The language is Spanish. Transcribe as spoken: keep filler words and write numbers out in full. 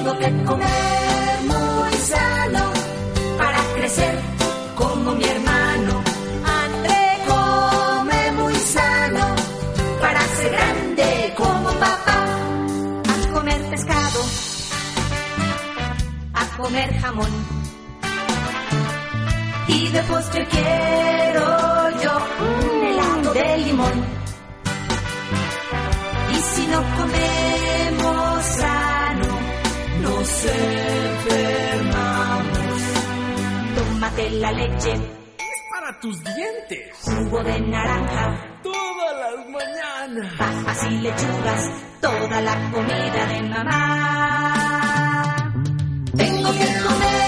Tengo que comer muy sano para crecer como mi hermano. André come muy sano para ser grande como papá. A comer pescado, a comer jamón. Y de postre quiero yo un helado de limón. Y si no comemos sano, nos enfermamos. Tómate la leche, es para tus dientes. Jugo de naranja, todas las mañanas. Papas y lechugas, toda la comida de mamá. Tengo que comer